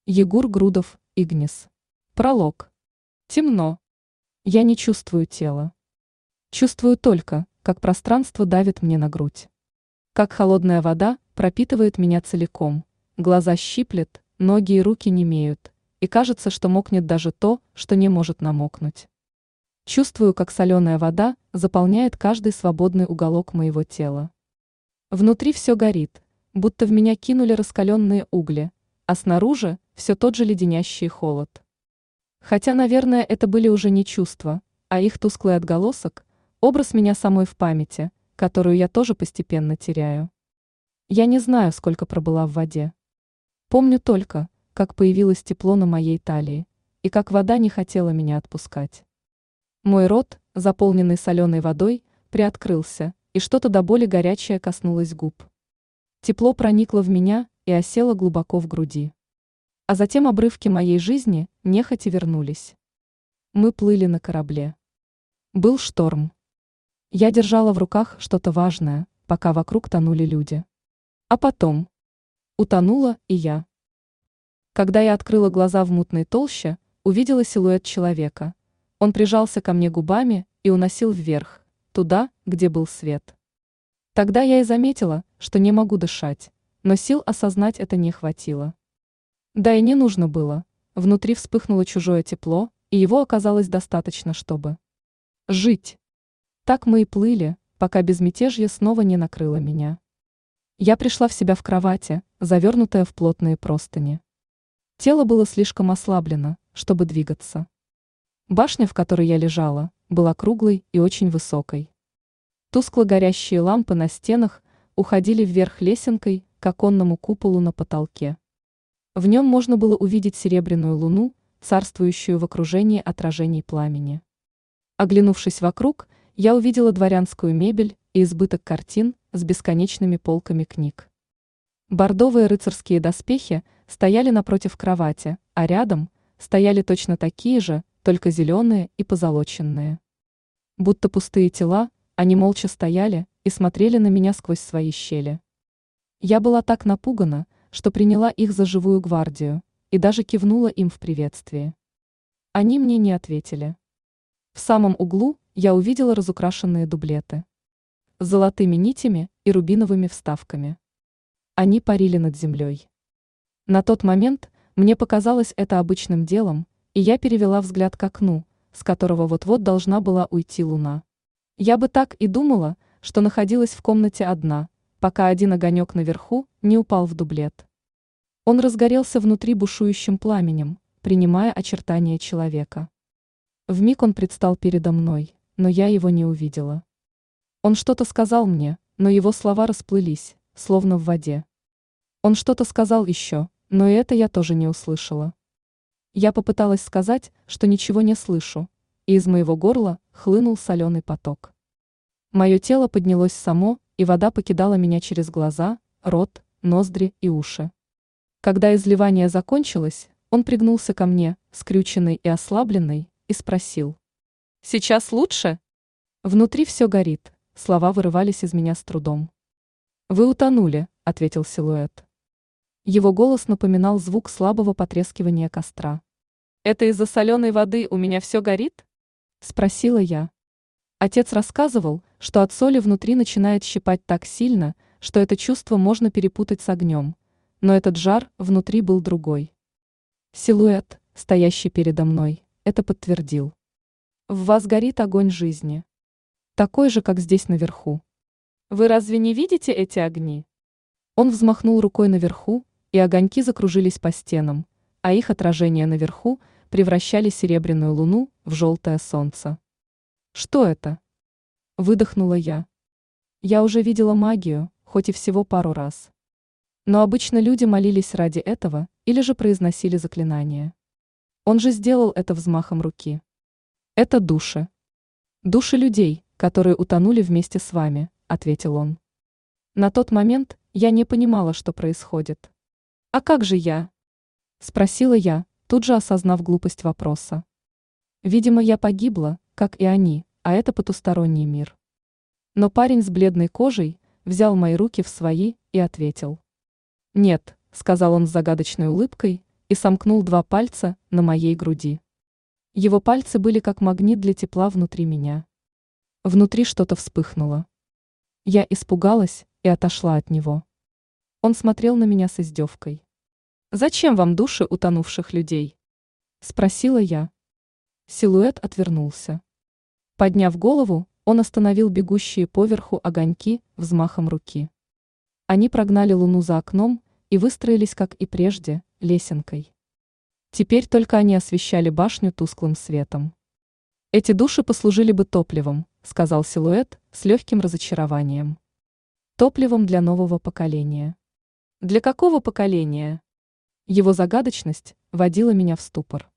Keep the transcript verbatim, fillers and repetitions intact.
Егор Грудов, Игнис. Пролог. Темно. Я не чувствую тела. Чувствую только, как пространство давит мне на грудь. Как холодная вода пропитывает меня целиком. Глаза щиплет, ноги и руки немеют, и кажется, что мокнет даже то, что не может намокнуть. Чувствую, как соленая вода заполняет каждый свободный уголок моего тела. Внутри все горит, будто в меня кинули раскаленные угли, а снаружи все тот же леденящий холод. Хотя, наверное, это были уже не чувства, а их тусклый отголосок, образ меня самой в памяти, которую я тоже постепенно теряю. Я не знаю, сколько пробыла в воде. Помню только, как появилось тепло на моей талии, и как вода не хотела меня отпускать. Мой рот, заполненный соленой водой, приоткрылся, и что-то до боли горячее коснулось губ. Тепло проникло в меня и осело глубоко в груди. А затем обрывки моей жизни нехотя вернулись. Мы плыли на корабле. Был шторм. Я держала в руках что-то важное, пока вокруг тонули люди. А потом утонула и я. Когда я открыла глаза в мутной толще, увидела силуэт человека. Он прижался ко мне губами и уносил вверх, туда, где был свет. Тогда я и заметила, что не могу дышать, но сил осознать это не хватило. Да и не нужно было. Внутри вспыхнуло чужое тепло, и его оказалось достаточно, чтобы жить. Так мы и плыли, пока безмятежье снова не накрыло меня. Я пришла в себя в кровати, завернутая в плотные простыни. Тело было слишком ослаблено, чтобы двигаться. Башня, в которой я лежала, была круглой и очень высокой. Тускло горящие лампы на стенах уходили вверх лесенкой к оконному куполу на потолке. В нем можно было увидеть серебряную луну, царствующую в окружении отражений пламени. Оглянувшись вокруг, я увидела дворянскую мебель и избыток картин с бесконечными полками книг. Бордовые рыцарские доспехи стояли напротив кровати, а рядом стояли точно такие же, только зеленые и позолоченные. Будто пустые тела, они молча стояли и смотрели на меня сквозь свои щели. Я была так напугана, что приняла их за живую гвардию и даже кивнула им в приветствии. Они мне не ответили. В самом углу я увидела разукрашенные дублеты с золотыми нитями и рубиновыми вставками. Они парили над землей. На тот момент мне показалось это обычным делом, и я перевела взгляд к окну, с которого вот-вот должна была уйти луна. Я бы так и думала, что находилась в комнате одна, пока один огонек наверху не упал в дублет. Он разгорелся внутри бушующим пламенем, принимая очертания человека. Вмиг он предстал передо мной, но я его не увидела. Он что-то сказал мне, но его слова расплылись, словно в воде. Он что-то сказал еще, но и это я тоже не услышала. Я попыталась сказать, что ничего не слышу, и из моего горла хлынул соленый поток. Мое тело поднялось само, и вода покидала меня через глаза, рот, ноздри и уши. Когда изливание закончилось, он пригнулся ко мне, скрюченный и ослабленный, и спросил: «Сейчас лучше?» Внутри все горит, слова вырывались из меня с трудом. «Вы утонули», — ответил силуэт. Его голос напоминал звук слабого потрескивания костра. «Это из-за соленой воды у меня все горит?» — спросила я. Отец рассказывал, что от соли внутри начинает щипать так сильно, что это чувство можно перепутать с огнем, но этот жар внутри был другой. Силуэт, стоящий передо мной, это подтвердил. «В вас горит огонь жизни. Такой же, как здесь наверху. Вы разве не видите эти огни?» Он взмахнул рукой наверху, и огоньки закружились по стенам, а их отражения наверху превращали серебряную луну в желтое солнце. «Что это?» — выдохнула я. Я уже видела магию, хоть и всего пару раз. Но обычно люди молились ради этого или же произносили заклинания. Он же сделал это взмахом руки. «Это души. Души людей, которые утонули вместе с вами», — ответил он. На тот момент я не понимала, что происходит. «А как же я?» — спросила я, тут же осознав глупость вопроса. Видимо, я погибла, как и они, а это потусторонний мир. Но парень с бледной кожей взял мои руки в свои и ответил. «Нет», — сказал он с загадочной улыбкой, и сомкнул два пальца на моей груди. Его пальцы были как магнит для тепла внутри меня. Внутри что-то вспыхнуло. Я испугалась и отошла от него. Он смотрел на меня с издевкой. «Зачем вам души утонувших людей?» – спросила я. Силуэт отвернулся. Подняв голову, он остановил бегущие поверху огоньки взмахом руки. Они прогнали луну за окном и выстроились, как и прежде, лесенкой. Теперь только они освещали башню тусклым светом. «Эти души послужили бы топливом», — сказал силуэт с легким разочарованием. «Топливом для нового поколения». «Для какого поколения?» Его загадочность вводила меня в ступор.